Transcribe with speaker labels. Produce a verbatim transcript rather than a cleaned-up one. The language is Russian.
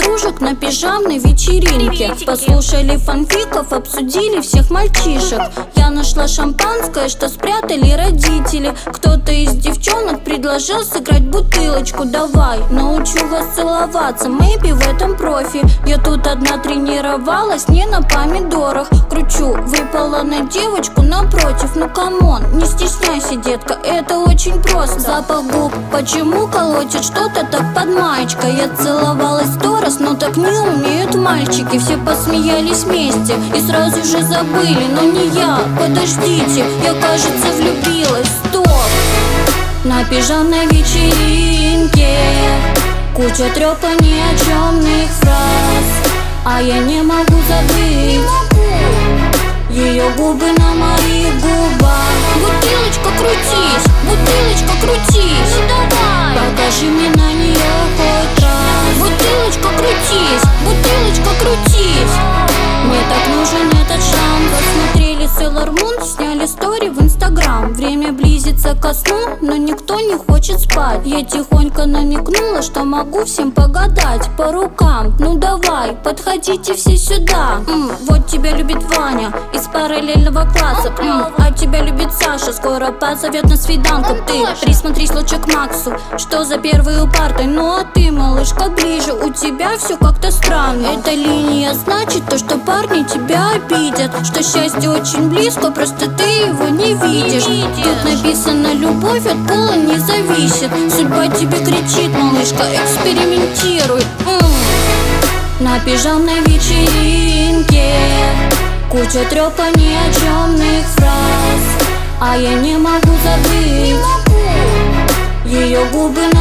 Speaker 1: подружек на пижамной вечеринке. Послушали фанфиков, обсудили всех мальчишек. Я нашла шампанское, что спрятали родители. Кто-то из девчонок предложил сыграть бутылочку. Давай, научу вас целоваться, мэйби в этом профи. Я тут одна тренировалась, не на помидорах. Кручу, выпала на девочку напротив. Ну камон, не стесняйся, детка, это очень просто. Запах губ, почему колотит что-то так под маечкой? Я целовалась сто раз, но так не умеют мальчики. Все посмеялись вместе и сразу же забыли. Но не я, подождите, я, кажется, влюбилась. Стоп! На пижамной вечеринке куча трёпа ни о чёмных фраз, а я не могу забыть ее губы на моих губах. Бутылочка, крутись, бутылочка, крутись. Ну давай, покажи мне на нее хоть раз. Бутылочка, крутись, бутылочка, крутись. Мне так нужен этот шанс. Посмотрели Sailor Moon, сняли стори в Инстаграм. Время близится ко сну, но никто не хочет спать. Я тихонько намекнула, что могу всем погадать по рукам. Ну давай, подходите все сюда. М, Вот тебя любит Ваня из параллельного класса. М, А тебя любит Саша, скоро позовет на свиданку. Ты присмотрись лучше к Максу, что за первой у партой. Ну а ты, малышка, ближе, у тебя все как-то странно. Эта линия значит то, что парни тебя обидят, что счастье очень близко, просто ты его не видишь. Тут написано: любовь от пола не зависит. Судьба тебе кричит, малышка, экспериментируй. М. На пижамной вечеринке куча трёпа ни о чёмных фраз, а я не могу забыть ее губы на